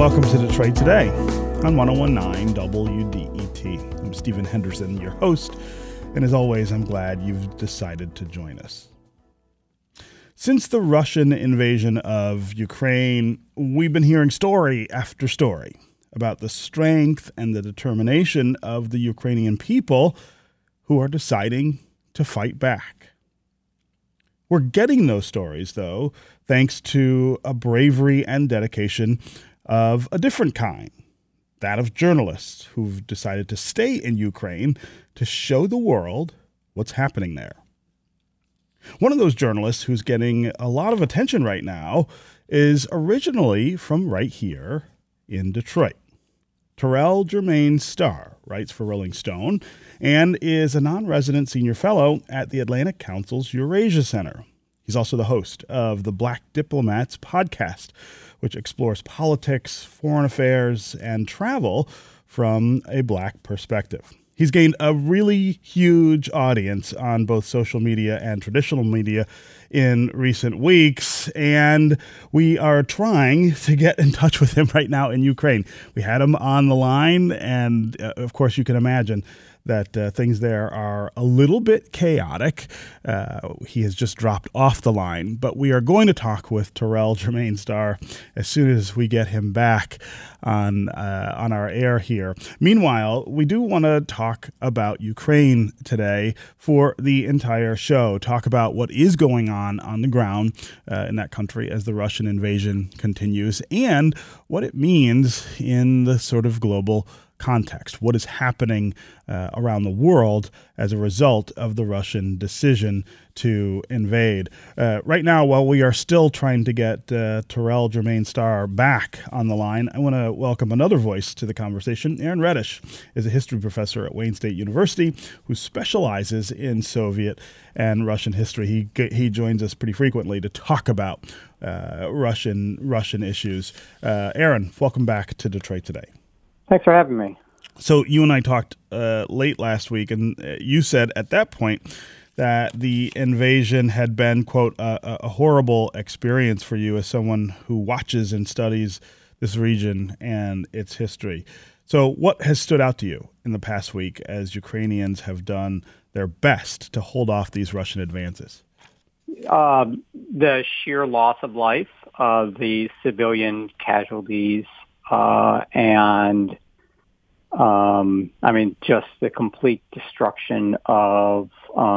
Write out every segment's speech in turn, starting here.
Welcome to Detroit Today on 1019 WDET. I'm Stephen Henderson, your host, and as always, I'm glad you've decided to join us. Since the Russian invasion of Ukraine, we've been hearing story after story about the strength and the determination of the Ukrainian people who are deciding to fight back. We're getting those stories, though, thanks to a bravery and dedication of a different kind, that of journalists who've decided to stay in Ukraine to show the world what's happening there. One of those journalists who's getting a lot of attention right now is originally from right here in Detroit. Terrell Jermaine Starr writes for Rolling Stone and is a non-resident senior fellow at the Atlantic Council's Eurasia Center. He's also the host of the Black Diplomats podcast, which explores politics, foreign affairs, and travel from a Black perspective. He's gained a really huge audience on both social media and traditional media in recent weeks, and we are trying to get in touch with him right now in Ukraine. We had him on the line, and of course you can imagine that things there are a little bit chaotic. He has just dropped off the line, but we are going to talk with Terrell Jermaine Starr as soon as we get him back on our air here. Meanwhile, we do want to talk about Ukraine today for the entire show, talk about what is going on the ground in that country as the Russian invasion continues, and what it means in the sort of global context, what is happening around the world as a result of the Russian decision to invade. Right now, while we are still trying to get Terrell Jermaine Starr back on the line, I want to welcome another voice to the conversation. Aaron Reddish is a history professor at Wayne State University who specializes in Soviet and Russian history. He joins us pretty frequently to talk about Russian issues. Aaron, welcome back to Detroit Today. Thanks for having me. So you and I talked late last week, and you said at that point that the invasion had been, quote, a horrible experience for you as someone who watches and studies this region and its history. So what has stood out to you in the past week as Ukrainians have done their best to hold off these Russian advances? The sheer loss of life, the civilian casualties, and just the complete destruction of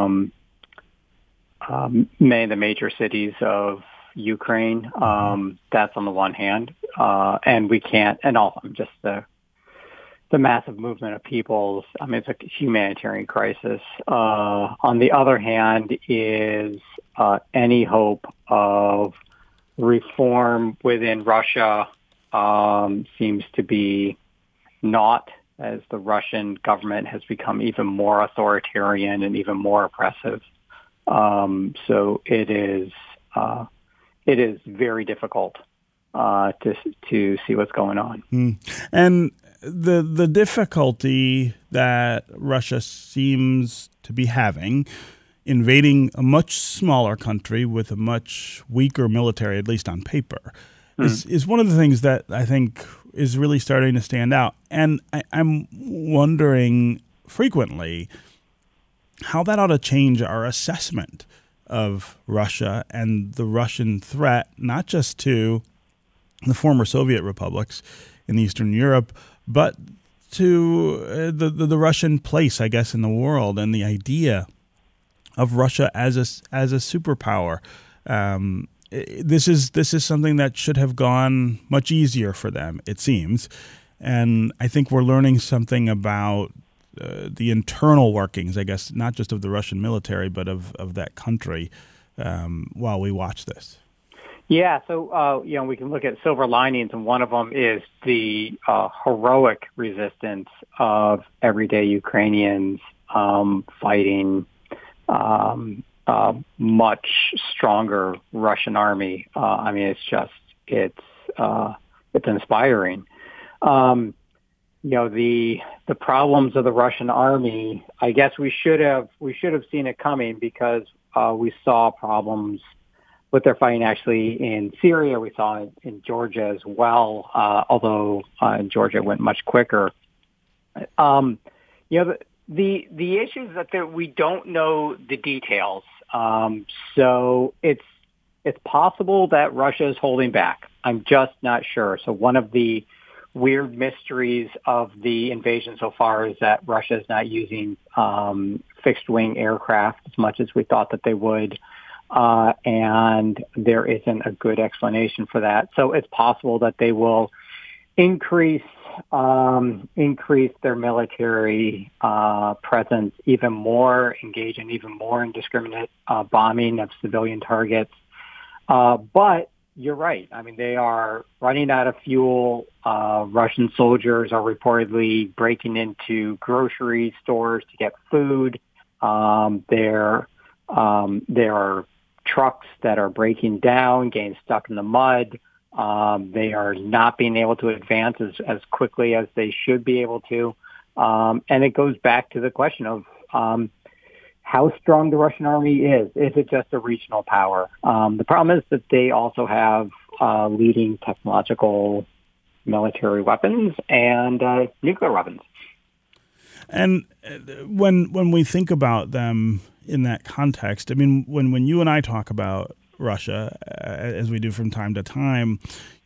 many of the major cities of Ukraine. That's on the one hand, and we can't, and also just the massive movement of people. It's a humanitarian crisis. On the other hand, is any hope of reform within Russia seems to be not, as the Russian government has become even more authoritarian and even more oppressive. So it is very difficult to see what's going on. And the difficulty that Russia seems to be having invading a much smaller country with a much weaker military, at least on paper, is one of the things that I think is really starting to stand out. And I'm wondering frequently how that ought to change our assessment of Russia and the Russian threat, not just to the former Soviet republics in Eastern Europe, but to the Russian place, I guess, in the world, and the idea of Russia as a superpower. This is something that should have gone much easier for them, it seems. And I think we're learning something about the internal workings, I guess, not just of the Russian military, but of that country while we watch this. Yeah, so, we can look at silver linings, and one of them is the heroic resistance of everyday Ukrainians fighting much stronger Russian army. It's inspiring. The problems of the Russian army, I guess we should have seen it coming, because we saw problems what they're fighting actually in Syria. We saw it in Georgia as well, although in Georgia it went much quicker. The issue is that we don't know the details. So it's possible that Russia is holding back. I'm just not sure. So one of the weird mysteries of the invasion so far is that Russia is not using fixed-wing aircraft as much as we thought that they would, and there isn't a good explanation for that. So it's possible that they will increase their military presence even more, engage in even more indiscriminate bombing of civilian targets. But you're right. I mean, they are running out of fuel. Russian soldiers are reportedly breaking into grocery stores to get food. There are trucks that are breaking down, getting stuck in the mud. They are not being able to advance as quickly as they should be able to. And it goes back to the question of how strong the Russian army is. Is it just a regional power? The problem is that they also have leading technological military weapons and nuclear weapons. And when we think about them in that context, I mean, when you and I talk about Russia, as we do from time to time,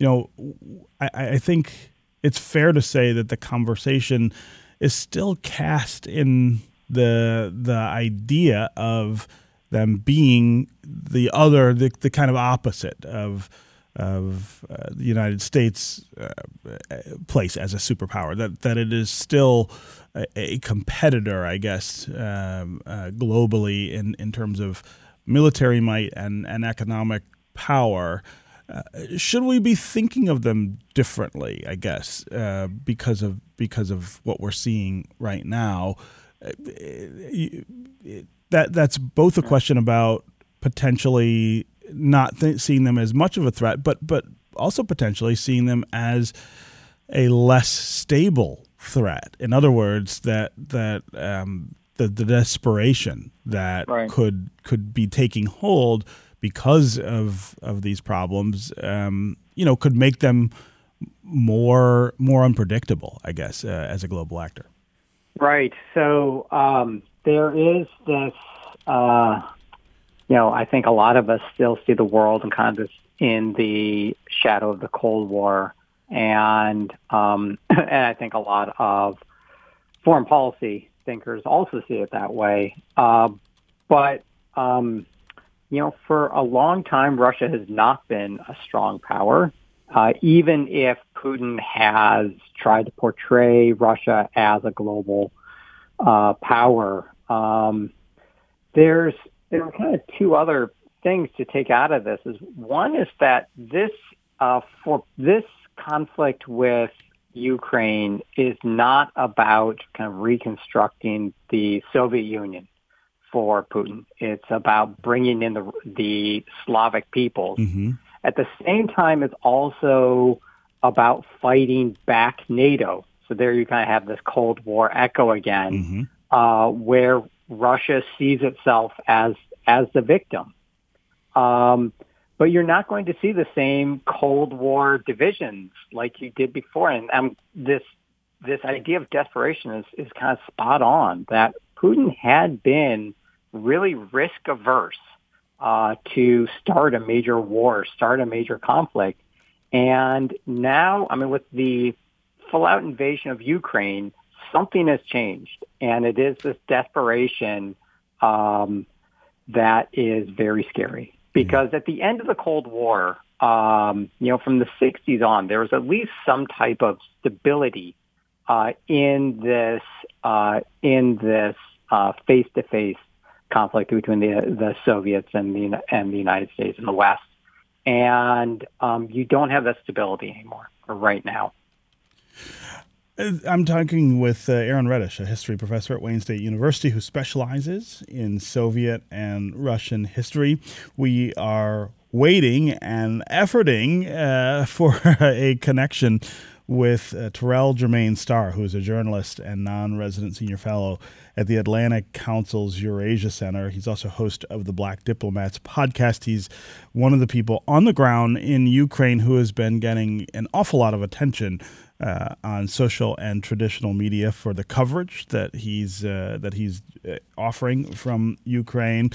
I think it's fair to say that the conversation is still cast in the idea of them being the kind of opposite of the United States' place as a superpower. That it is still a competitor, I guess, globally in terms of military might and economic power. Should we be thinking of them differently, I guess, because of what we're seeing right now? That's both a question about potentially not seeing them as much of a threat, but also potentially seeing them as a less stable threat. In other words, that the desperation that right. could be taking hold because of these problems, could make them more unpredictable, I guess, as a global actor. Right. So there is this, I think a lot of us still see the world in kind of in the shadow of the Cold War. And I think a lot of foreign policy thinkers also see it that way. But for a long time, Russia has not been a strong power. Even if Putin has tried to portray Russia as a global power, there are kind of two other things to take out of this. One is that this conflict with Ukraine is not about kind of reconstructing the Soviet Union for Putin. It's about bringing in the Slavic peoples. Mm-hmm. At the same time, it's also about fighting back NATO. So there you kind of have this Cold War echo again, mm-hmm. Where Russia sees itself as the victim. But you're not going to see the same Cold War divisions like you did before. And this idea of desperation is kind of spot on, that Putin had been really risk averse to start a major war, start a major conflict. And now, with the full-out invasion of Ukraine, something has changed. And it is this desperation that is very scary. Because at the end of the Cold War, from the 60s on, there was at least some type of stability in this face-to-face conflict between the Soviets and the United States and the West. And you don't have that stability anymore right now. I'm talking with Aaron Reddish, a history professor at Wayne State University who specializes in Soviet and Russian history. We are waiting and efforting for a connection with Terrell Germain Starr, who is a journalist and non-resident senior fellow at the Atlantic Council's Eurasia Center. He's also host of the Black Diplomats podcast. He's one of the people on the ground in Ukraine who has been getting an awful lot of attention on social and traditional media for the coverage that he's offering from Ukraine.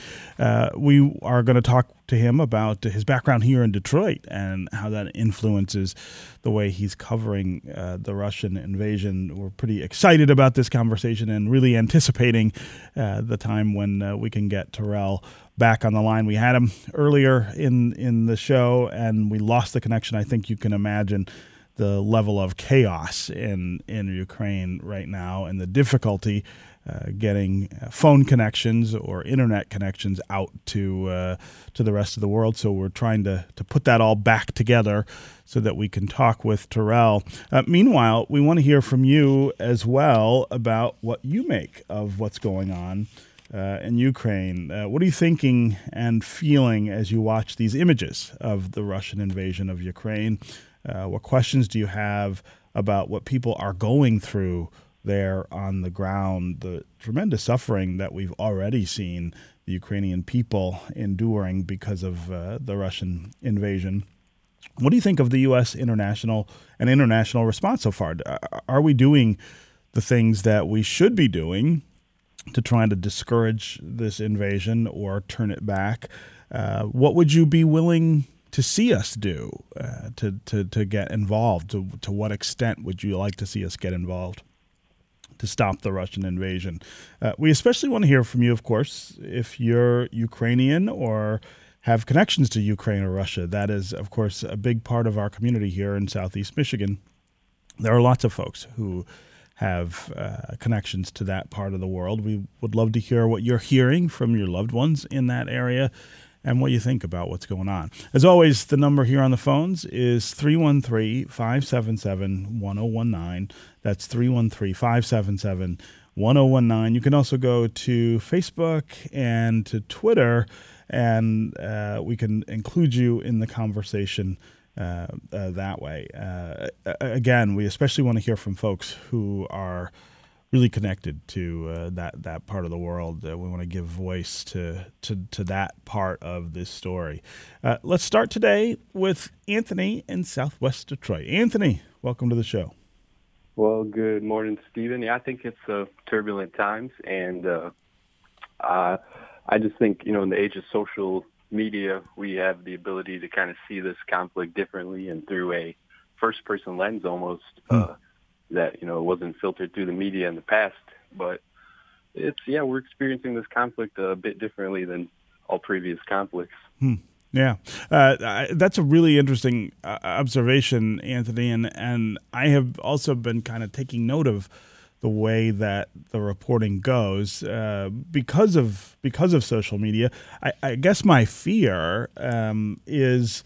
We are going to talk to him about his background here in Detroit and how that influences the way he's covering the Russian invasion. We're pretty excited about this conversation and really anticipating the time when we can get Terrell back on the line. We had him earlier in the show and we lost the connection. I think you can imagine the level of chaos in Ukraine right now and the difficulty getting phone connections or internet connections out to the rest of the world. So we're trying to put that all back together so that we can talk with Terrell. Meanwhile, we want to hear from you as well about what you make of what's going on in Ukraine. What are you thinking and feeling as you watch these images of the Russian invasion of Ukraine? What questions do you have about what people are going through there on the ground, the tremendous suffering that we've already seen the Ukrainian people enduring because of the Russian invasion? What do you think of the U.S. international response so far? Are we doing the things that we should be doing to try to discourage this invasion or turn it back? What would you be willing to see us do to get involved? To what extent would you like to see us get involved to stop the Russian invasion? We especially want to hear from you, of course, if you're Ukrainian or have connections to Ukraine or Russia. That is, of course, a big part of our community here in Southeast Michigan. There are lots of folks who have connections to that part of the world. We would love to hear what you're hearing from your loved ones in that area and what you think about what's going on. As always, the number here on the phones is 313-577-1019. That's 313-577-1019. You can also go to Facebook and to Twitter, and we can include you in the conversation that way. Again, we especially want to hear from folks who are really connected to that part of the world. We want to give voice to that part of this story. Let's start today with Anthony in Southwest Detroit. Anthony, welcome to the show. Well, good morning, Stephen. Yeah, I think it's turbulent times, and I just think, in the age of social media, we have the ability to kind of see this conflict differently and through a first-person lens almost. That, it wasn't filtered through the media in the past, but we're experiencing this conflict a bit differently than all previous conflicts. Yeah, that's a really interesting observation, Anthony, and I have also been kind of taking note of the way that the reporting goes because of social media. I guess my fear is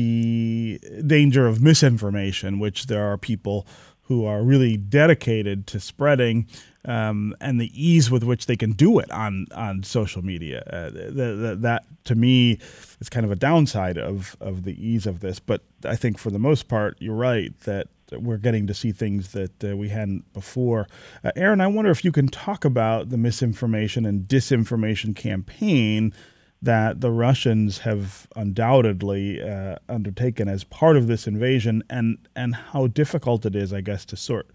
the danger of misinformation, which there are people who are really dedicated to spreading, and the ease with which they can do it on social media. That to me is kind of a downside of the ease of this. But I think for the most part, you're right that we're getting to see things that we hadn't before. Aaron, I wonder if you can talk about the misinformation and disinformation campaign that the Russians have undoubtedly undertaken as part of this invasion, and how difficult it is, I guess, to sort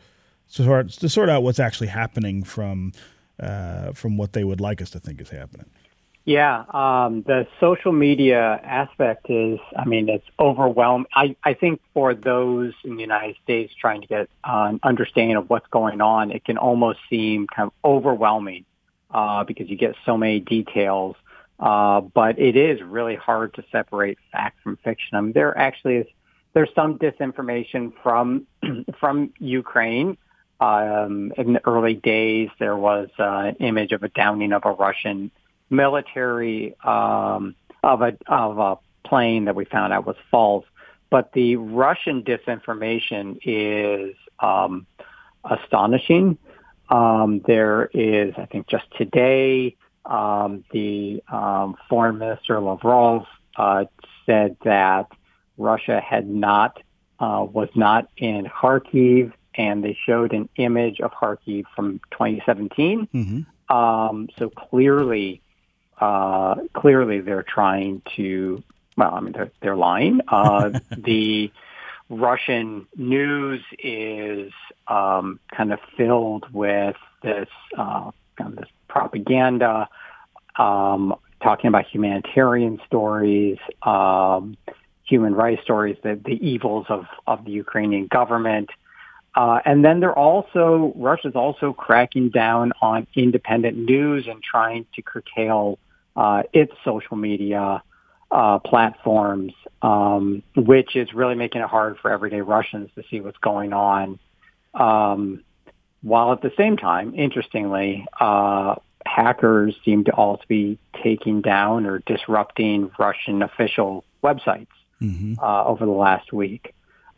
out what's actually happening from what they would like us to think is happening. Yeah, the social media aspect is, it's overwhelming. I think for those in the United States trying to get an understanding of what's going on, it can almost seem kind of overwhelming because you get so many details. But it is really hard to separate fact from fiction. There's some disinformation from Ukraine. In the early days, there was an image of a downing of a Russian military of a plane that we found out was false. But the Russian disinformation is astonishing. There is, I think, just today. The Foreign Minister Lavrov said that Russia had not was not in Kharkiv, and they showed an image of Kharkiv from 2017. Mm-hmm. So clearly they're trying to. Well, I mean, they're lying. The Russian news is kind of filled with this this propaganda, talking about humanitarian stories, human rights stories, the evils of the Ukrainian government. And then Russia's also cracking down on independent news and trying to curtail its social media platforms, which is really making it hard for everyday Russians to see what's going on. While at the same time, interestingly, hackers seem to also be taking down or disrupting Russian official websites over the last week.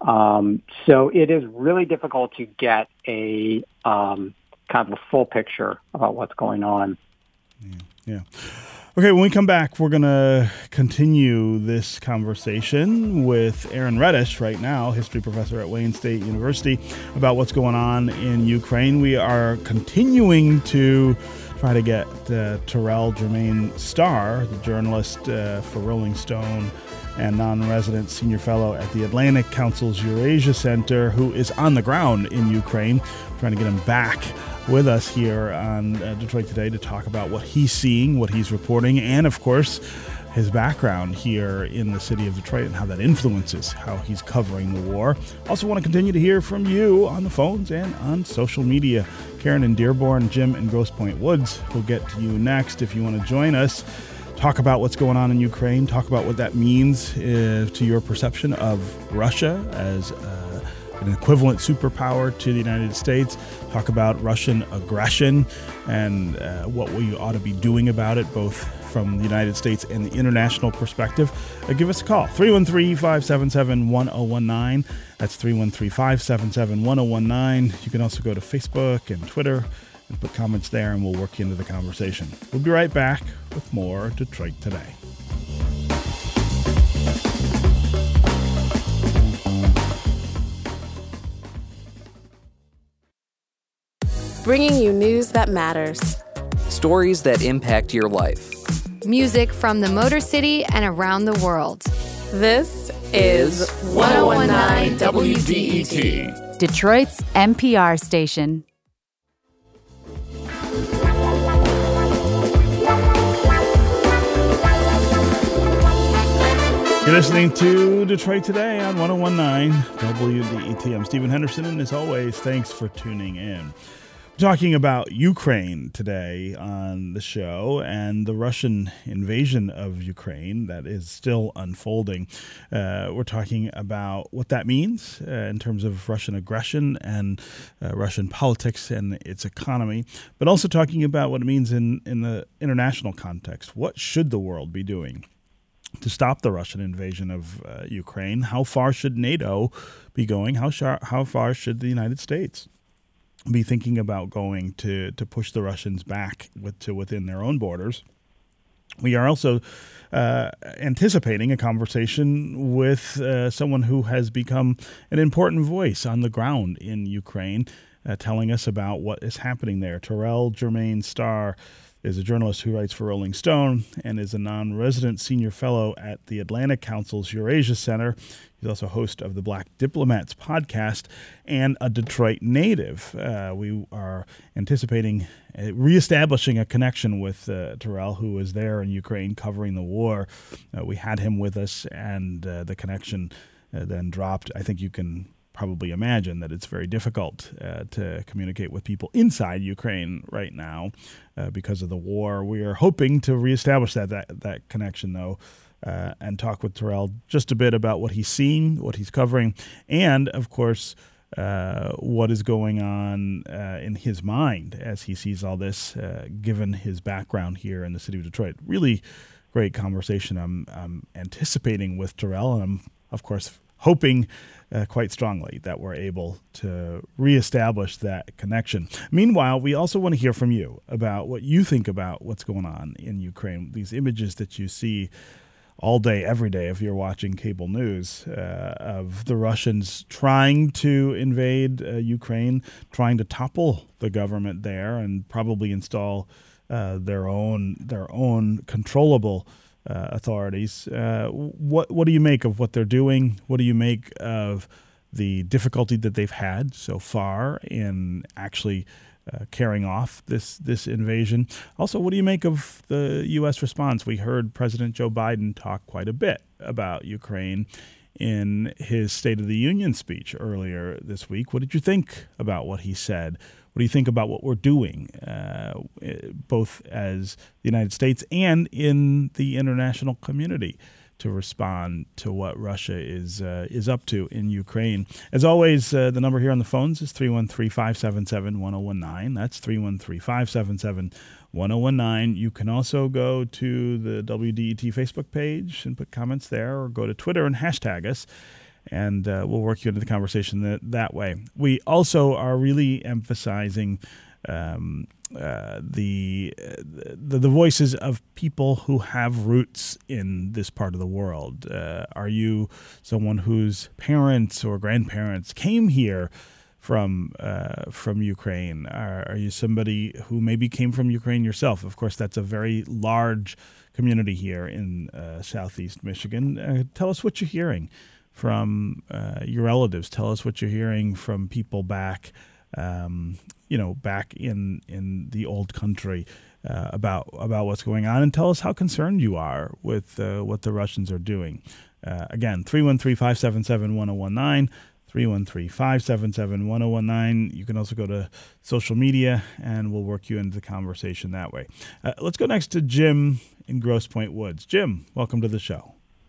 So it is really difficult to get a kind of a full picture about what's going on. Yeah. Okay, when we come back, we're going to continue this conversation with Aaron Reddish right now, history professor at Wayne State University, about what's going on in Ukraine. We are continuing to try to get Terrell Jermaine Starr, the journalist for Rolling Stone and non-resident senior fellow at the Atlantic Council's Eurasia Center, who is on the ground in Ukraine, trying to get him back with us here on Detroit Today to talk about what he's seeing, what he's reporting, and, of course, his background here in the city of Detroit and how that influences how he's covering the war. Also want to continue to hear from you on the phones and on social media. Karen in Dearborn, Jim in Grosse Pointe Woods. We'll get to you next if you want to join us. Talk about what's going on in Ukraine. Talk about what that means to your perception of Russia as an equivalent superpower to the United States. Talk about Russian aggression and what we ought to be doing about it, both from the United States and the international perspective. Give us a call, 313-577-1019. That's 313-577-1019. You can also go to Facebook and Twitter and put comments there, and we'll work you into the conversation. We'll be right back with more Detroit Today. Bringing you news that matters. Stories that impact your life. Music from the Motor City and around the world. This is 1019 WDET, Detroit's NPR station. You're listening to Detroit Today on 1019 WDET. I'm Stephen Henderson, and as always, thanks for tuning in. We're talking about Ukraine today on the show and the Russian invasion of Ukraine that is still unfolding. We're talking about what that means in terms of Russian aggression and Russian politics and its economy, but also talking about what it means in the international context. What should the world be doing to stop the Russian invasion of Ukraine? How far should NATO be going? How far should the United States be thinking about going to push the Russians back to within their own borders? We are also anticipating a conversation with someone who has become an important voice on the ground in Ukraine, telling us about what is happening there. Terrell Jermaine Starr is a journalist who writes for Rolling Stone and is a non-resident senior fellow at the Atlantic Council's Eurasia Center. He's also host of the Black Diplomats podcast and a Detroit native. We are anticipating reestablishing a connection with Terrell, who was there in Ukraine covering the war. We had him with us, and the connection then dropped. I think you can probably imagine that it's very difficult to communicate with people inside Ukraine right now because of the war. We are hoping to reestablish that connection, though, and talk with Terrell just a bit about what he's seen, what he's covering, and, of course, what is going on in his mind as he sees all this, given his background here in the city of Detroit. Really great conversation I'm anticipating with Terrell, and I'm, of course, hoping quite strongly that we're able to reestablish that connection. Meanwhile, we also want to hear from you about what you think about what's going on in Ukraine, these images that you see all day, every day, if you're watching cable news, of the Russians trying to invade Ukraine, trying to topple the government there, and probably install their own controllable authorities. What do you make of what they're doing? What do you make of the difficulty that they've had so far in actually carrying off this invasion? Also, what do you make of the U.S. response? We heard President Joe Biden talk quite a bit about Ukraine in his State of the Union speech earlier this week. What did you think about what he said? What do you think about what we're doing, both as the United States and in the international community, to respond to what Russia is up to in Ukraine? As always, the number here on the phones is 313-577-1019. That's 313-577-1019. You can also go to the WDET Facebook page and put comments there, or go to Twitter and hashtag us, and we'll work you into the conversation that way. We also are really emphasizing the voices of people who have roots in this part of the world. Are you someone whose parents or grandparents came here from Ukraine? Are you somebody who maybe came from Ukraine yourself? Of course, that's a very large community here in southeast Michigan. Tell us what you're hearing from your relatives. Tell us what you're hearing from people back back in the old country about what's going on, and tell us how concerned you are with what the Russians are doing. Again, 313-577-1019, 313-577-1019. You can also go to social media, and we'll work you into the conversation that way. Let's go next to Jim in Grosse Pointe Woods. Jim, welcome to the show.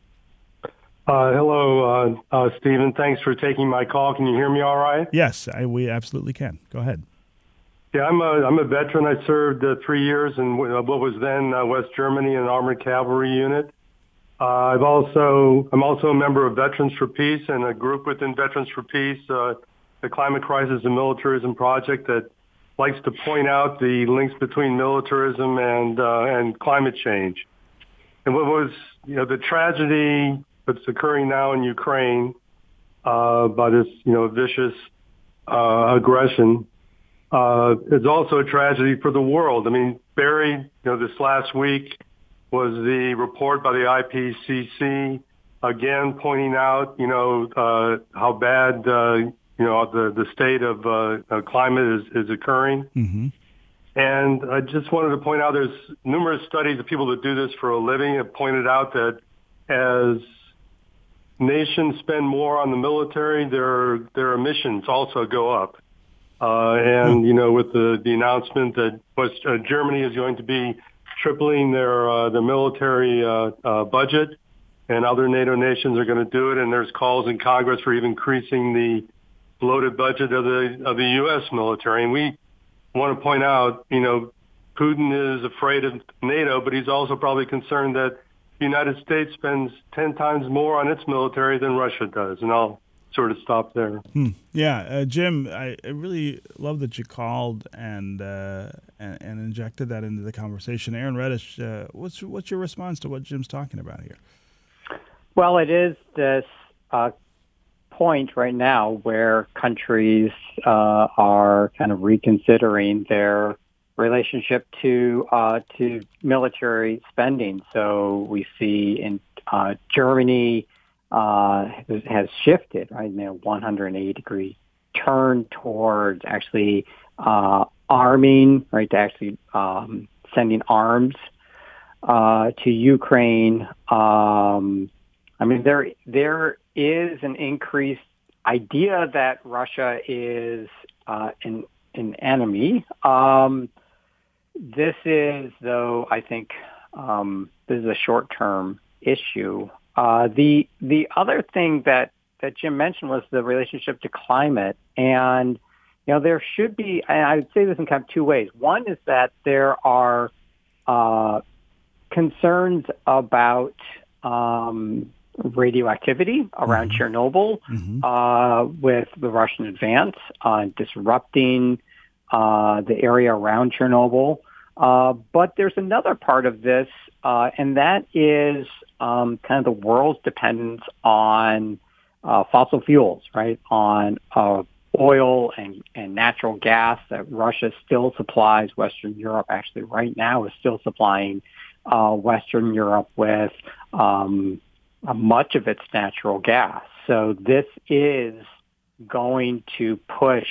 Hello, Stephen. Thanks for taking my call. Can you hear me all right? Yes, we absolutely can. Go ahead. Yeah, I'm a veteran. I served 3 years in what was then West Germany in an armored cavalry unit. I'm also a member of Veterans for Peace and a group within Veterans for Peace, the Climate Crisis and Militarism Project, that likes to point out the links between militarism and climate change. And what was, the tragedy that's occurring now in Ukraine by this, vicious aggression. It's also a tragedy for the world. I mean, buried, this last week was the report by the IPCC, again pointing out, how bad, the state of climate is occurring. Mm-hmm. And I just wanted to point out there's numerous studies of people that do this for a living have pointed out that as nations spend more on the military, their emissions also go up. With the announcement that Germany is going to be tripling their military budget, and other NATO nations are going to do it, and there's calls in Congress for even increasing the bloated budget of the U.S. military. And we want to point out, Putin is afraid of NATO, but he's also probably concerned that the United States spends 10 times more on its military than Russia does. And I'll sort of stop there. Yeah, Jim, I really love that you called and injected that into the conversation. Aaron Reddish, what's your response to what Jim's talking about here? Well, it is this point right now where countries are kind of reconsidering their relationship to military spending. So we see in Germany has shifted, right, 180-degree turn towards actually arming, right, to actually sending arms to Ukraine. There is an increased idea that Russia is an enemy. This is, though, I think this is a short-term issue. The other thing that Jim mentioned was the relationship to climate. And, there should be, and I would say this in kind of two ways. One is that there are concerns about radioactivity around Chernobyl with the Russian advance, disrupting the area around Chernobyl. But there's another part of this, and that is kind of the world's dependence on fossil fuels, right? On oil and natural gas that Russia still supplies Western Europe. Actually, right now is still supplying Western Europe with much of its natural gas. So this is going to push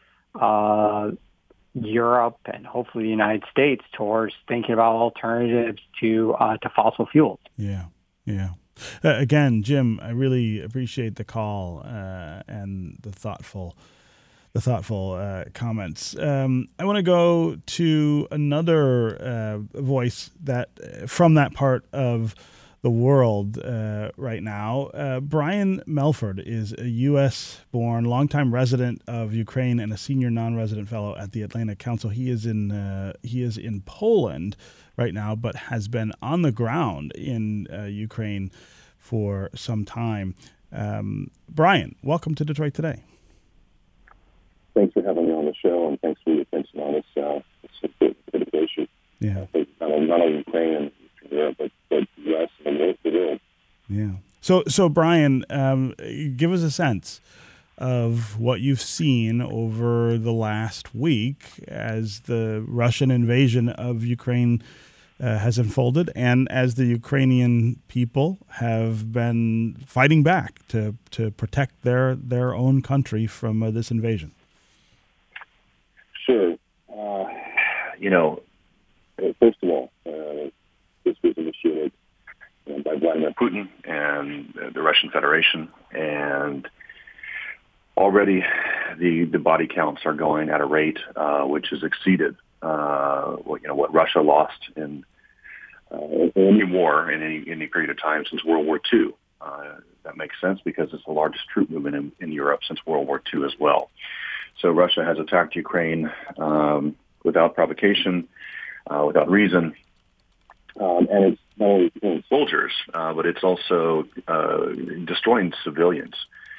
Europe and hopefully the United States towards thinking about alternatives to fossil fuels. Yeah. Again, Jim, I really appreciate the call and the thoughtful comments. I want to go to another voice that from that part of the world right now. Brian Melford is a U.S.-born, longtime resident of Ukraine and a senior non-resident fellow at the Atlantic Council. He is in Poland right now, but has been on the ground in Ukraine for some time. Brian, welcome to Detroit Today. Thanks for having me on the show, and thanks for your attention on this. It's a bit issue. Yeah. Not only Ukraine and Europe, but the U.S. and the world. Yeah. So Brian, give us a sense of what you've seen over the last week as the Russian invasion of Ukraine has unfolded, and as the Ukrainian people have been fighting back to protect their own country from this invasion. Sure. First of all, this was initiated by Vladimir Putin and the Russian Federation, and already the body counts are going at a rate which has exceeded what Russia lost in any war in any period of time since World War II. That makes sense because it's the largest troop movement in Europe since World War II as well. So Russia has attacked Ukraine without provocation, without reason, and it's not only killing soldiers, but it's also destroying civilians.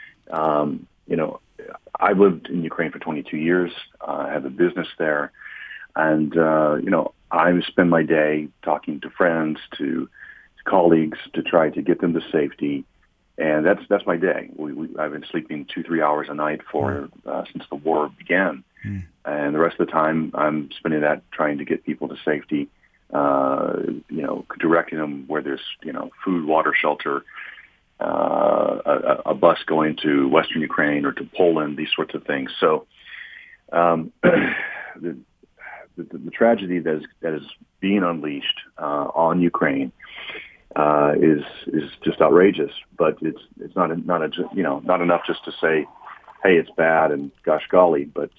I lived in Ukraine for 22 years. I have a business there, and I spend my day talking to friends, to colleagues, to try to get them to safety. And that's my day. I've been sleeping 2-3 hours a night since the war began, and the rest of the time I'm spending that trying to get people to safety. Directing them where there's food, water, shelter, a bus going to Western Ukraine or to Poland, these sorts of things. So the tragedy that is being unleashed on Ukraine is just outrageous, but it's not enough just to say, hey, it's bad and gosh golly, but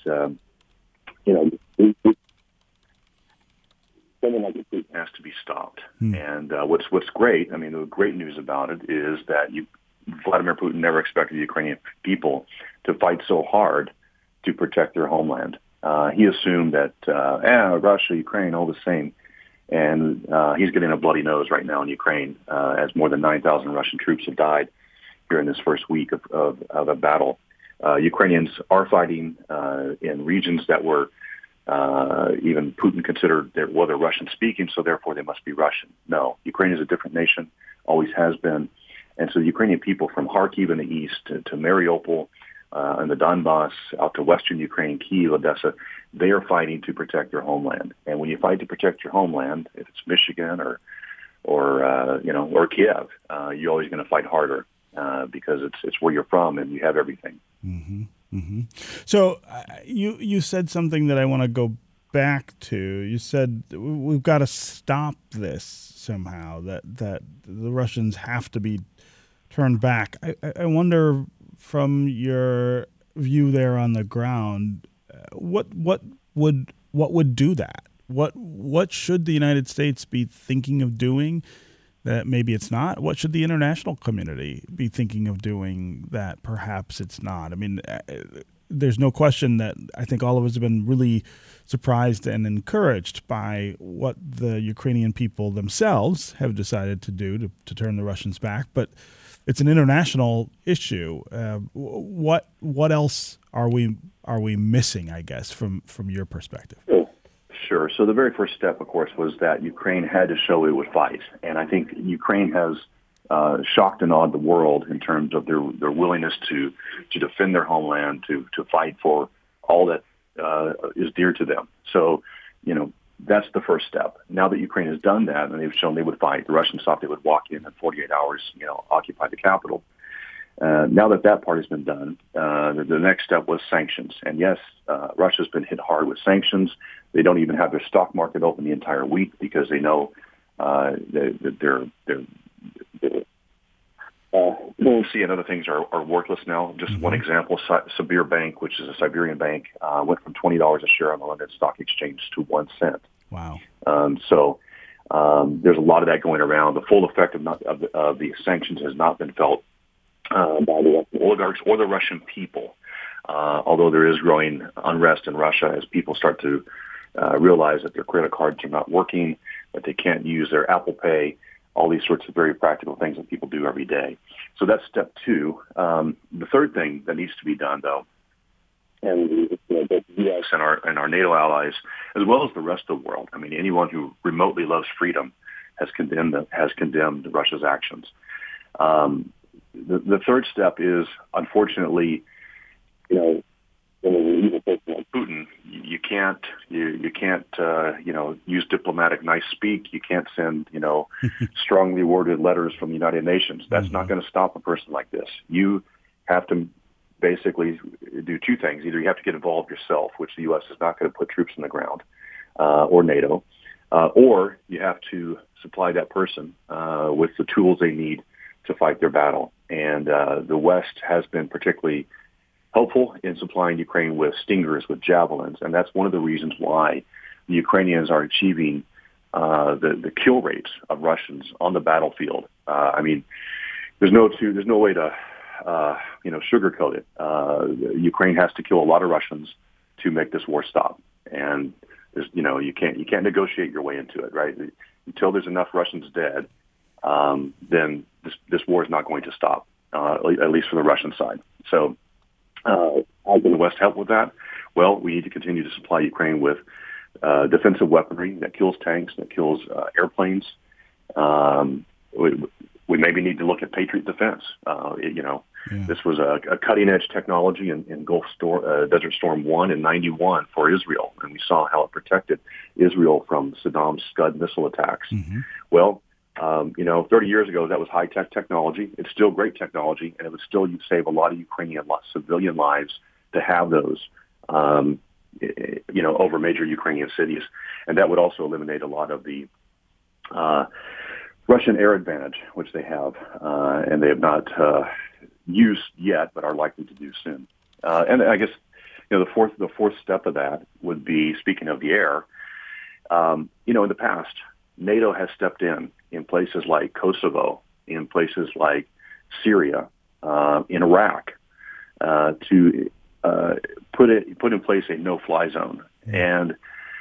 something like it has to be stopped. And what's great, the great news about it is that Vladimir Putin never expected the Ukrainian people to fight so hard to protect their homeland. He assumed that Russia, Ukraine, all the same. And he's getting a bloody nose right now in Ukraine, as more than 9,000 Russian troops have died here in this first week of a battle. Ukrainians are fighting in regions that were even Putin considered they're Russian-speaking, so therefore they must be Russian. No, Ukraine is a different nation, always has been. And so the Ukrainian people from Kharkiv in the east to Mariupol and the Donbass out to western Ukraine, Kyiv, Odessa, they are fighting to protect their homeland. And when you fight to protect your homeland, if it's Michigan or Kiev, you're always going to fight harder because it's where you're from and you have everything. Mm-hmm. Mm-hmm. So you said something that I want to go back to. You said we've got to stop this somehow, that the Russians have to be turned back. I wonder, from your view there on the ground, what would do that? What should the United States be thinking of doing that maybe it's not? What should the international community be thinking of doing that perhaps it's not? There's no question that I think all of us have been really surprised and encouraged by what the Ukrainian people themselves have decided to do to turn the Russians back. But it's an international issue. What else are we missing, I guess, from your perspective? Sure. So the very first step, of course, was that Ukraine had to show it would fight. And I think Ukraine has shocked and awed the world in terms of their willingness to defend their homeland, to fight for all that is dear to them. So, that's the first step. Now that Ukraine has done that and they've shown they would fight, the Russians thought they would walk in 48 hours, occupy the capital. Now that part has been done, the next step was sanctions. And yes, Russia's been hit hard with sanctions. They don't even have their stock market open the entire week because they know that their currency and other things are worthless now. Just one example, Sibir Bank, which is a Siberian bank, went from $20 a share on the London Stock Exchange to 1 cent. Wow. So there's a lot of that going around. The full effect of the sanctions has not been felt by the oligarchs or the Russian people, although there is growing unrest in Russia as people start to realize that their credit cards are not working, that they can't use their Apple Pay, all these sorts of very practical things that people do every day. So that's step two. The third thing that needs to be done, though, and both the U.S. and our NATO allies, as well as the rest of the world, I mean, anyone who remotely loves freedom has condemned Russia's actions. The third step is, unfortunately, when an evil person like Putin, you can't use diplomatic nice speak. You can't send strongly worded letters from the United Nations. That's not going to stop a person like this. You have to basically do two things. Either you have to get involved yourself, which the U.S. is not going to put troops on the ground, or NATO, or you have to supply that person with the tools they need to fight their battle. And the West has been particularly helpful in supplying Ukraine with Stingers, with javelins, and that's one of the reasons why the Ukrainians are achieving the kill rates of Russians on the battlefield. I mean, there's no way to sugarcoat it. Ukraine has to kill a lot of Russians to make this war stop, and there's you can't negotiate your way into it, right? Until there's enough Russians dead, then this war is not going to stop, at least for the Russian side. So how can the West help with that? Well, we need to continue to supply Ukraine with defensive weaponry that kills tanks, that kills airplanes. We maybe need to look at Patriot defense. This was a cutting-edge technology in Desert Storm 1 in 91 for Israel, and we saw how it protected Israel from Saddam's Scud missile attacks. Well, 30 years ago, that was high-tech technology. It's still great technology, and it would still save a lot of Ukrainian civilian lives to have those, over major Ukrainian cities. And that would also eliminate a lot of the Russian air advantage, which they have, and they have not used yet, but are likely to do soon. And I guess, the fourth step of that would be, speaking of the air, in the past, NATO has stepped in places like Kosovo, in places like Syria, in Iraq, to put in place a no-fly zone. And,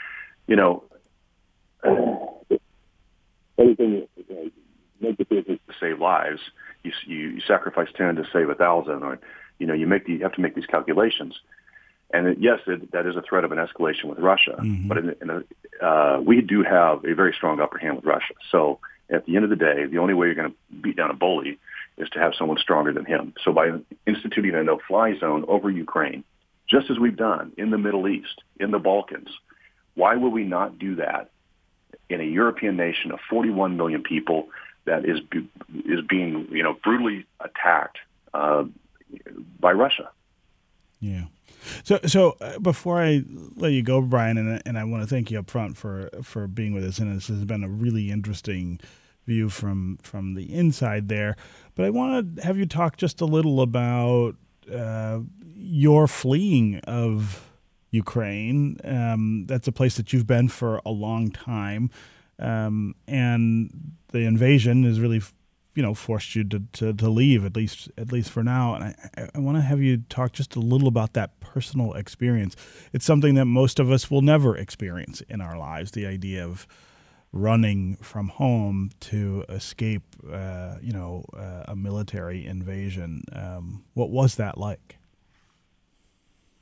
everything make decisions to save lives. You sacrifice 10 to save 1,000, or you have to make these calculations. And yes, that is a threat of an escalation with Russia, but we do have a very strong upper hand with Russia. So at the end of the day, the only way you're going to beat down a bully is to have someone stronger than him. So by instituting a no-fly zone over Ukraine, just as we've done in the Middle East, in the Balkans, why would we not do that in a European nation of 41 million people that is being brutally attacked by Russia? Yeah. So before I let you go, Brian, and I want to thank you up front for being with us, and this has been a really interesting view from the inside there. But I want to have you talk just a little about your fleeing of Ukraine. That's a place that you've been for a long time, and the invasion has really forced you to leave, at least for now. And I want to have you talk just a little about that personal experience. It's something that most of us will never experience in our lives, the idea of running from home to escape, a military invasion. What was that like? Well,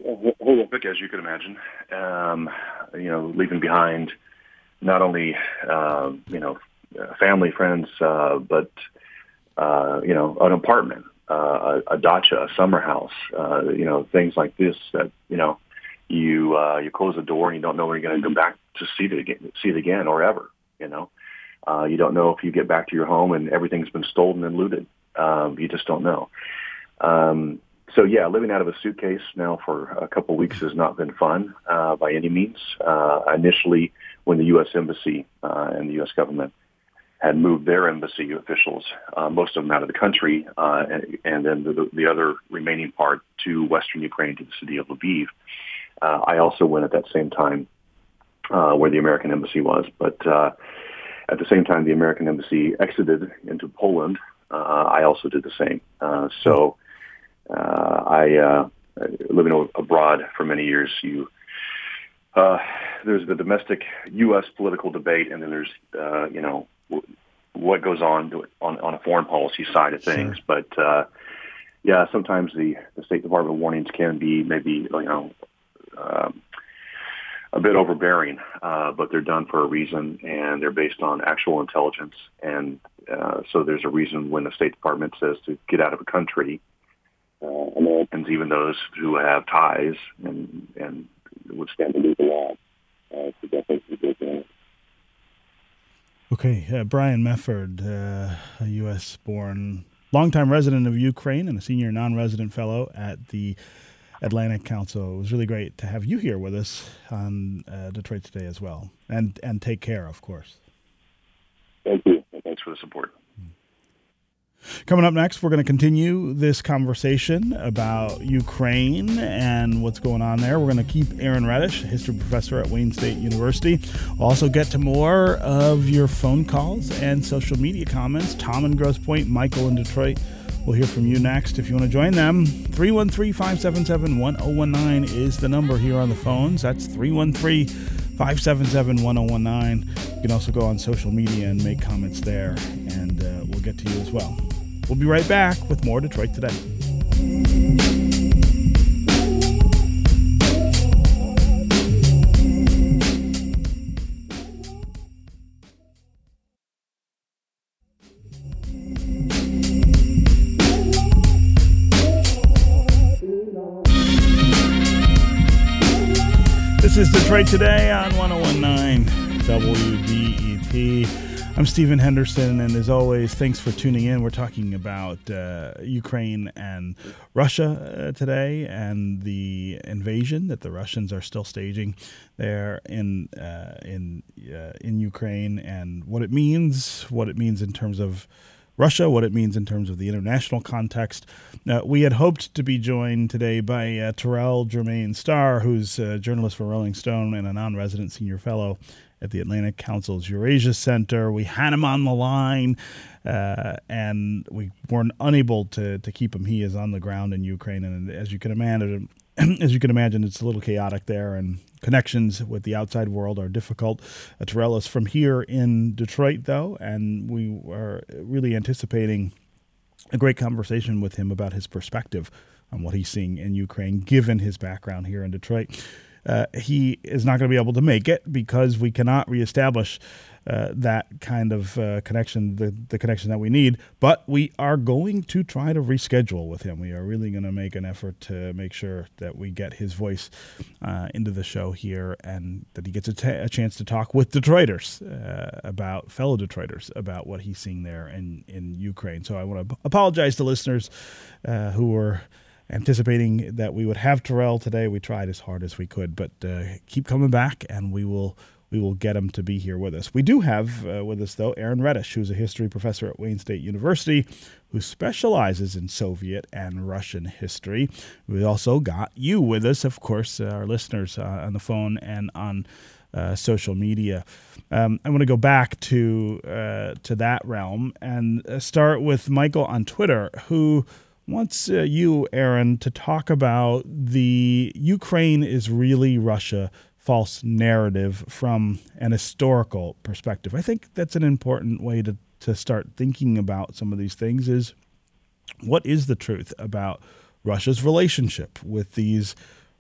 horrific, as you can imagine. Leaving behind not only family, friends, but an apartment, a dacha, a summer house, things like this that you close the door and you don't know when you're going to go back to see it again or ever. You don't know if you get back to your home and everything's been stolen and looted. You just don't know. So yeah, living out of a suitcase now for a couple of weeks has not been fun by any means. Initially, when the U.S. Embassy and the U.S. government had moved their embassy officials, most of them out of the country, and then the other remaining part to Western Ukraine, to the city of Lviv. I also went at that same time where the American embassy was, but at the same time the American embassy exited into Poland, I also did the same. I living abroad for many years, there's the domestic U.S. political debate, and then there's what goes on a foreign policy side of things. Sure. But sometimes the State Department warnings can be maybe a bit overbearing, but they're done for a reason, and they're based on actual intelligence. And so there's a reason when the State Department says to get out of a country, Americans, even those who have ties and would stand to lose the law, to definitely go down. Okay, Brian Mefford, a U.S.-born, longtime resident of Ukraine and a senior non-resident fellow at the Atlantic Council. It was really great to have you here with us on Detroit Today as well, and take care, of course. Thank you. Thanks for the support. Coming up next, we're going to continue this conversation about Ukraine and what's going on there. We're going to keep Aaron Reddish, a history professor at Wayne State University. We'll also get to more of your phone calls and social media comments. Tom in Grosse Pointe, Michael in Detroit. We'll hear from you next. If you want to join them, 313-577-1019 is the number here on the phones. That's 313-577-1019. You can also go on social media and make comments there, and we'll get to you as well. We'll be right back with more Detroit Today. This is Detroit Today on 101.9 WDET. I'm Stephen Henderson, and as always, thanks for tuning in. We're talking about Ukraine and Russia today, and the invasion that the Russians are still staging there in Ukraine, and what it means in terms of Russia, what it means in terms of the international context. We had hoped to be joined today by Terrell Germain Starr, who's a journalist for Rolling Stone and a non-resident senior fellow at the Atlantic Council's Eurasia Center. We had him on the line, and we weren't unable to keep him. He is on the ground in Ukraine, and as you can imagine, it's a little chaotic there, and connections with the outside world are difficult. Terrell is from here in Detroit, though, and we are really anticipating a great conversation with him about his perspective on what he's seeing in Ukraine, given his background here in Detroit. He is not going to be able to make it because we cannot reestablish that kind of connection, the connection that we need. But we are going to try to reschedule with him. We are really going to make an effort to make sure that we get his voice into the show here, and that he gets a chance to talk with Detroiters, fellow Detroiters, about what he's seeing there in Ukraine. So I want to apologize to listeners who were anticipating that we would have Terrell today. We tried as hard as we could, but keep coming back, and we will get him to be here with us. We do have with us, though, Aaron Reddish, who's a history professor at Wayne State University, who specializes in Soviet and Russian history. We also got you with us, of course, our listeners on the phone and on social media. I want to go back to that realm and start with Michael on Twitter, who wants you, Aaron, to talk about the Ukraine is really Russia false narrative from an historical perspective. I think that's an important way to start thinking about some of these things. Is what is the truth about Russia's relationship with these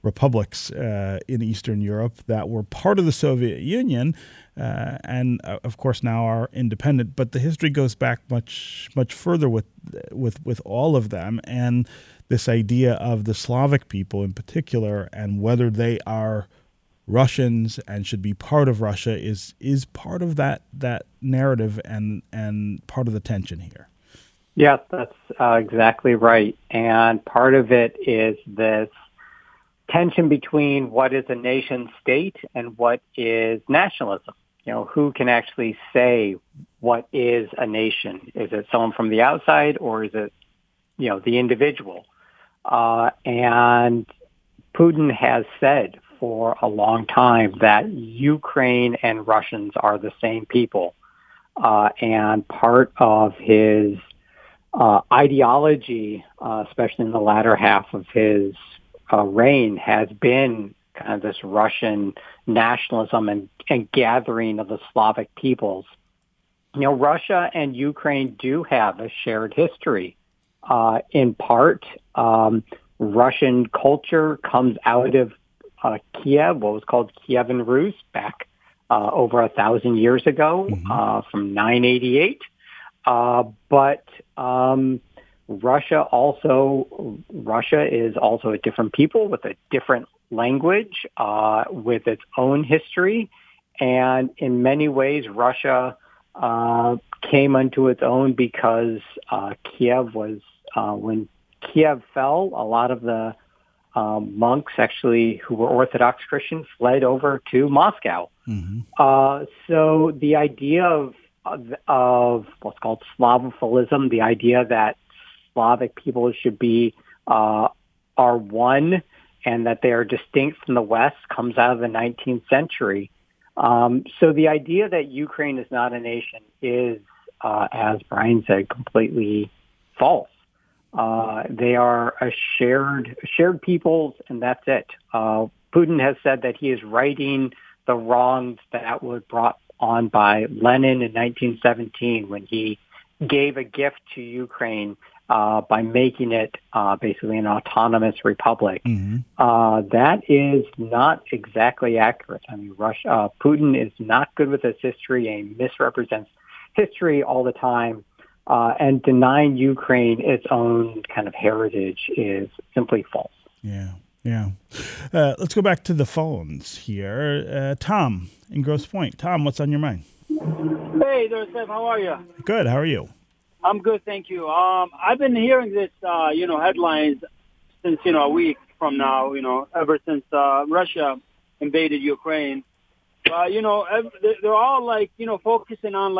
republics in Eastern Europe that were part of the Soviet Union and, of course, now are independent. But the history goes back much further with all of them, and this idea of the Slavic people in particular and whether they are Russians and should be part of Russia is part of that narrative and part of the tension here. Yes, that's exactly right. And part of it is this tension between what is a nation state and what is nationalism. Who can actually say what is a nation? Is it someone from the outside, or is it, the individual? And Putin has said for a long time that Ukraine and Russians are the same people. And part of his ideology, especially in the latter half of his reign, has been kind of this Russian nationalism and gathering of the Slavic peoples. Russia and Ukraine do have a shared history. In part, Russian culture comes out of Kiev, what was called Kievan Rus, back over 1,000 years ago, from 988. But Russia is also a different people with a different language, with its own history. And in many ways, Russia came unto its own because Kiev was, when Kiev fell, a lot of the monks actually who were Orthodox Christians fled over to Moscow. So the idea of what's called Slavophilism, the idea that Slavic people should be are one and that they are distinct from the West, comes out of the 19th century. So the idea that Ukraine is not a nation is, as Brian said, completely false. They are a shared peoples, and that's it. Putin has said that he is righting the wrongs that were brought on by Lenin in 1917 when he gave a gift to Ukraine by making it basically an autonomous republic. That is not exactly accurate. I mean, Putin is not good with his history and misrepresents history all the time. And denying Ukraine its own kind of heritage is simply false. Yeah. Let's go back to the phones here. Tom in Grosse Pointe. Tom, what's on your mind? Hey there, Seth. How are you? Good. How are you? I'm good, thank you. I've been hearing this, headlines since, a week from now, ever since Russia invaded Ukraine. They're all focusing on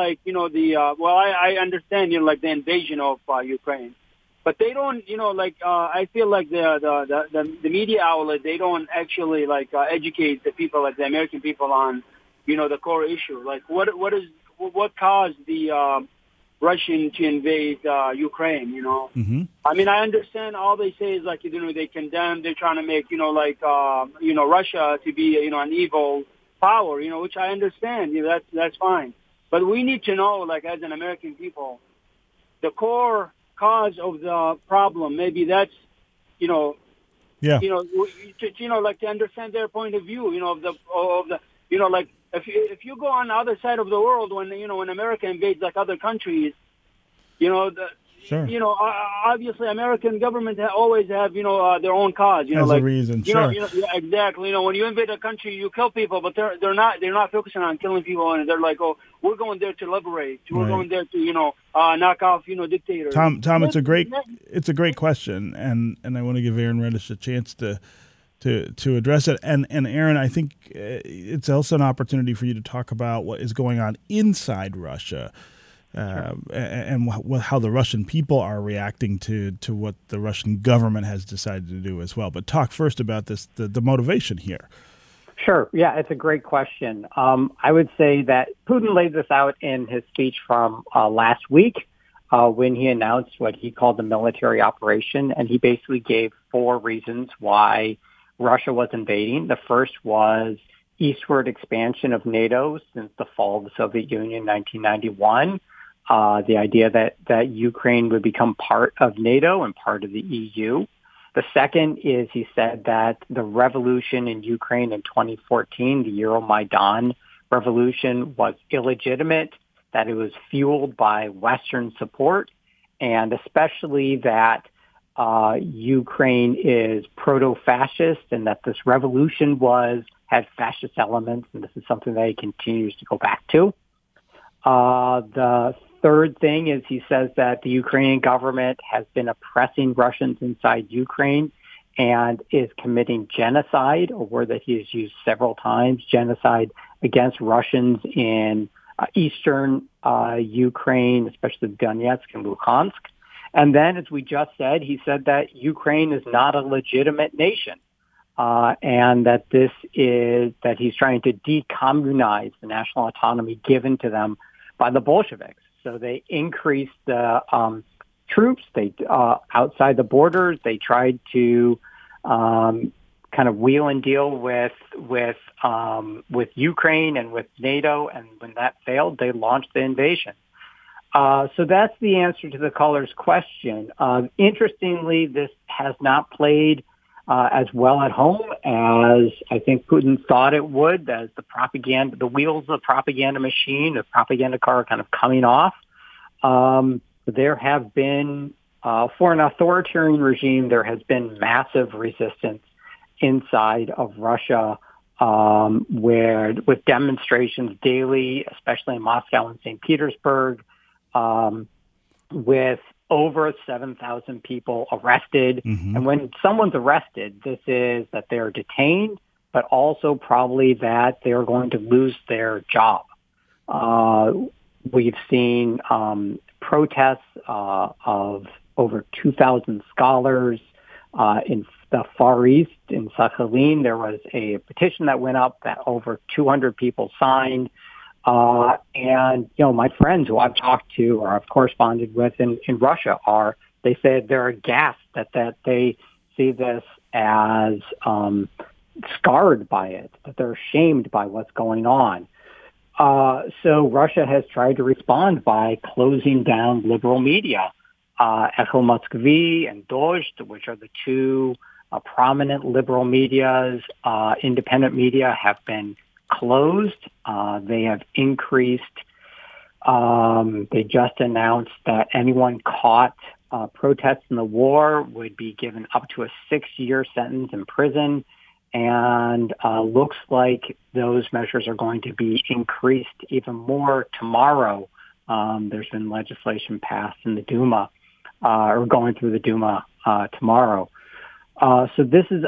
I understand, the invasion of Ukraine, but they don't, I feel like the media outlet, they don't actually educate the people, the American people on, the core issue. What caused the Russian to invade Ukraine, I mean, I understand all they say is they condemn, they're trying to make, Russia to be, an evil power, which I understand, that's fine. But we need to know, as an American people, the core cause of the problem. Maybe that's, to understand their point of view, if you go on the other side of the world when America invades other countries, obviously American government always have their own cause. As a reason, sure. Exactly. When you invade a country, you kill people, but they're not focusing on killing people, and they're like, oh, we're going there to liberate. We're going there to knock off dictators. Tom, it's a great question, and I want to give Aaron Reddish a chance to address it. And Aaron, I think it's also an opportunity for you to talk about what is going on inside Russia. And how the Russian people are reacting to what the Russian government has decided to do as well. But talk first about the motivation here. Sure. Yeah, it's a great question. I would say that Putin laid this out in his speech from last week when he announced what he called the military operation. And he basically gave 4 reasons why Russia was invading. The first was eastward expansion of NATO since the fall of the Soviet Union in 1991. The idea that Ukraine would become part of NATO and part of the EU. The second is he said that the revolution in Ukraine in 2014, the Euromaidan revolution, was illegitimate, that it was fueled by Western support, and especially that Ukraine is proto-fascist and that this revolution had fascist elements, and this is something that he continues to go back to. The third thing is he says that the Ukrainian government has been oppressing Russians inside Ukraine and is committing genocide, a word that he has used several times, genocide against Russians in eastern Ukraine, especially Donetsk and Luhansk. And then, as we just said, he said that Ukraine is not a legitimate nation, and that that he's trying to decommunize the national autonomy given to them by the Bolsheviks. So they increased the troops. They outside the borders. They tried to kind of wheel and deal with Ukraine and with NATO, and when that failed, they launched the invasion. So that's the answer to the caller's question. Interestingly, this has not played as well at home as I think Putin thought it would, as the wheels of the propaganda machine, the propaganda car, are kind of coming off. There have been, for an authoritarian regime, there has been massive resistance inside of Russia, with demonstrations daily, especially in Moscow and St. Petersburg, with over 7,000 people arrested. Mm-hmm. And when someone's arrested, this is that they're detained, but also probably that they're going to lose their job. We've seen protests of over 2,000 scholars in the Far East. In Sakhalin, there was a petition that went up that over 200 people signed. And, my friends who I've talked to or I've corresponded with in Russia they said they're aghast that they see this as scarred by it, that they're ashamed by what's going on. So Russia has tried to respond by closing down liberal media. Echo Moskvy and Dozhd, which are the two prominent liberal medias, independent media, have been closed. They have increased. They just announced that anyone caught protesting the war would be given up to a 6-year sentence in prison. And looks like those measures are going to be increased even more tomorrow. There's been legislation passed in the Duma, or going through the Duma tomorrow. So this is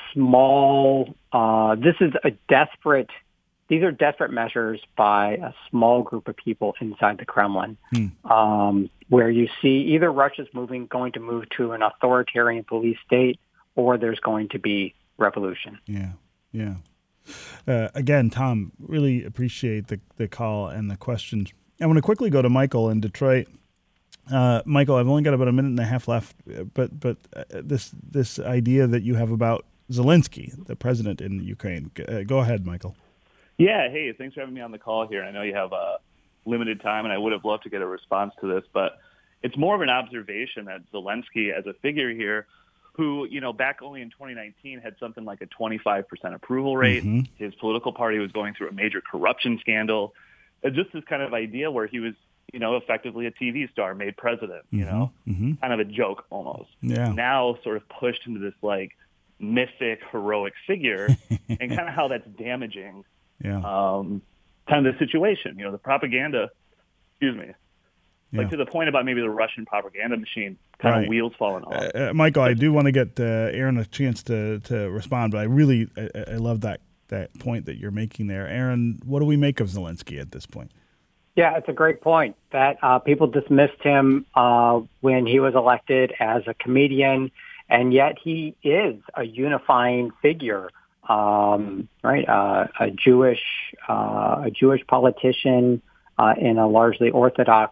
these are desperate measures by a small group of people inside the Kremlin, where you see either Russia's going to move to an authoritarian police state, or there's going to be revolution. Yeah. Again, Tom, really appreciate the call and the questions. I want to quickly go to Michael in Detroit. Michael, I've only got about a minute and a half left, but this idea that you have about Zelensky, the president in Ukraine. Go ahead, Michael. Yeah, hey, thanks for having me on the call here. I know you have limited time, and I would have loved to get a response to this, but it's more of an observation that Zelensky as a figure here, who, back only in 2019 had something like a 25% approval rate. Mm-hmm. His political party was going through a major corruption scandal. Just this kind of idea where he was, effectively a TV star made president, kind of a joke almost. Yeah. Now sort of pushed into this like mythic, heroic figure and kind of how that's damaging kind of the situation. The propaganda, like to the point about maybe the Russian propaganda machine kind of wheels falling off. Michael, I do want to get Aaron a chance to respond, but I love that point that you're making there. Aaron, what do we make of Zelensky at this point? Yeah, it's a great point that people dismissed him when he was elected as a comedian, and yet he is a unifying figure, a Jewish politician in a largely Orthodox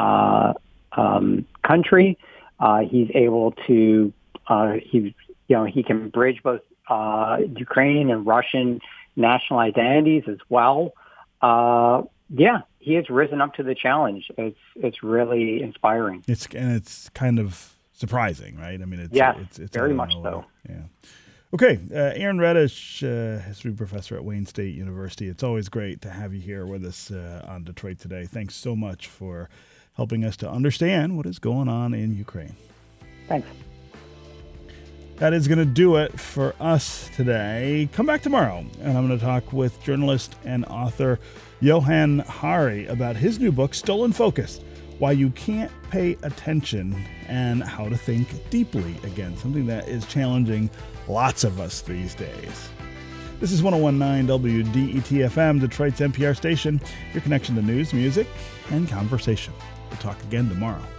country. He's able to he can bridge both Ukrainian and Russian national identities as well. He has risen up to the challenge. It's really inspiring. It's kind of surprising, right? I mean, it's very much so. Yeah. Okay, Aaron Reddish, history professor at Wayne State University. It's always great to have you here with us on Detroit Today. Thanks so much for helping us to understand what is going on in Ukraine. Thanks. That is going to do it for us today. Come back tomorrow, and I'm going to talk with journalist and author Johan Hari about his new book, Stolen Focus: Why You Can't Pay Attention and How to Think Deeply Again, something that is challenging lots of us these days. This is 101.9 WDET-FM, Detroit's NPR station, your connection to news, music, and conversation. We'll talk again tomorrow.